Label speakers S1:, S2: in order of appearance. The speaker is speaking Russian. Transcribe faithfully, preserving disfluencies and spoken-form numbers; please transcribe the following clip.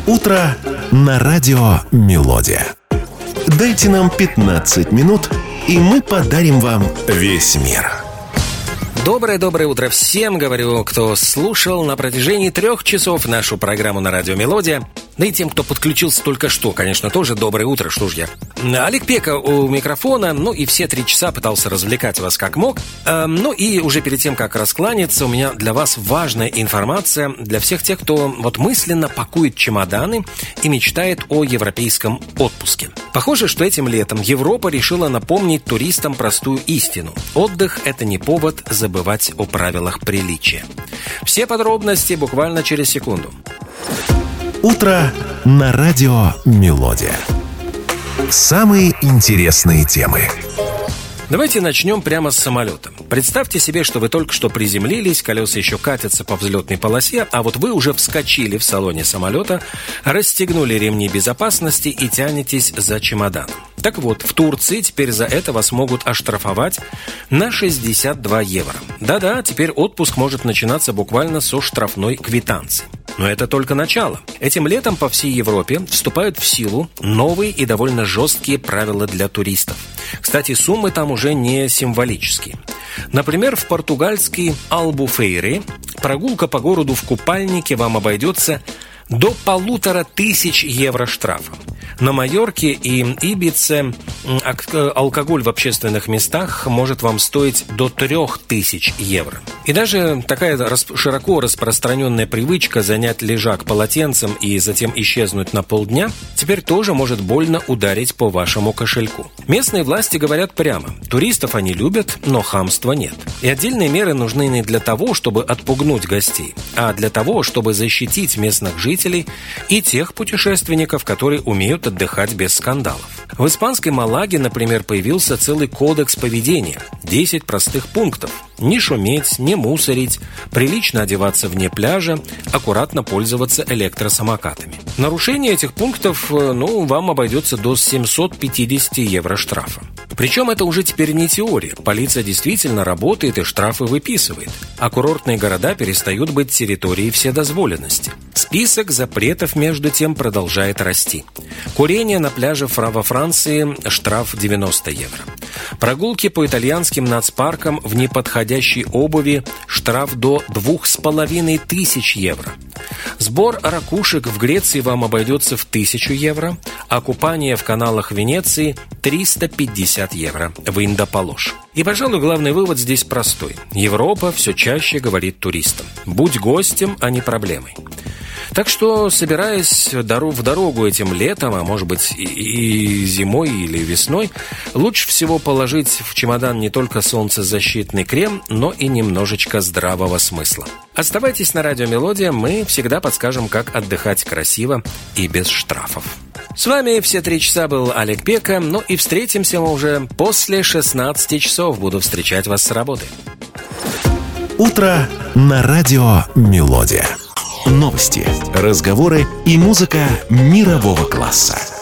S1: Утро на радио «Мелодия». Дайте нам пятнадцать минут, и мы подарим вам весь мир.
S2: Доброе-доброе утро всем, говорю, кто слушал на протяжении трех часов нашу программу на радио «Мелодия». Да и тем, кто подключился только что, конечно, тоже доброе утро, что ж я. Олег Пека у микрофона, ну и все три часа пытался развлекать вас как мог. Э, ну и уже перед тем, как раскланяться, у меня для вас важная информация для всех тех, кто вот мысленно пакует чемоданы и мечтает о европейском отпуске. Похоже, что этим летом Европа решила напомнить туристам простую истину. Отдых – это не повод забывать о правилах приличия. Все подробности буквально через секунду.
S1: Утро на радио «Мелодия». Самые интересные темы.
S2: Давайте начнем прямо с самолета. Представьте себе, что вы только что приземлились, колеса еще катятся по взлетной полосе, а вот вы уже вскочили в салоне самолета, расстегнули ремни безопасности и тянетесь за чемоданом. Так вот, в Турции теперь за это вас могут оштрафовать на шестьдесят два евро. Да-да, теперь отпуск может начинаться буквально со штрафной квитанции. Но это только начало. Этим летом по всей Европе вступают в силу новые и довольно жесткие правила для туристов. Кстати, суммы там уже не символические. Например, в португальской Албуфейре прогулка по городу в купальнике вам обойдется до полутора тысяч евро штрафа. На Майорке и Ибице алкоголь в общественных местах может вам стоить до трех тысяч евро. И даже такая широко распространенная привычка занять лежак полотенцем и затем исчезнуть на полдня теперь тоже может больно ударить по вашему кошельку. Местные власти говорят прямо: туристов они любят, но хамства нет. И отдельные меры нужны не для того, чтобы отпугнуть гостей, а для того, чтобы защитить местных жителей и тех путешественников, которые умеют отдыхать без скандалов. В испанской Малаге, например, появился целый кодекс поведения. десять простых пунктов. Не шуметь, не мусорить, прилично одеваться вне пляжа, аккуратно пользоваться электросамокатами. Нарушение этих пунктов, ну, вам обойдется до семьсот пятьдесят евро штрафа. Причем это уже теперь не теория. Полиция действительно работает и штрафы выписывает. А курортные города перестают быть территорией вседозволенности. Список запретов, между тем, продолжает расти. Курение на пляже во Франции – штраф девяносто евро. Прогулки по итальянским нацпаркам в неподходящей обуви – штраф до двух с половиной тысяч евро. Сбор ракушек в Греции вам обойдется в тысячу евро, а купание в каналах Венеции – триста пятьдесят евро. Вы инда положь. И, пожалуй, главный вывод здесь простой. Европа все чаще говорит туристам: будь гостем, а не проблемой. Так что, собираясь в дорогу этим летом, а может быть и зимой или весной, лучше всего положить в чемодан не только солнцезащитный крем, но и немножечко здравого смысла. Оставайтесь на радио «Мелодия», мы всегда подскажем, как отдыхать красиво и без штрафов. С вами все три часа был Олег Пека, ну и встретимся мы уже после шестнадцати часов. Буду встречать вас с работы.
S1: Утро на радио «Мелодия». Новости, разговоры и музыка мирового класса.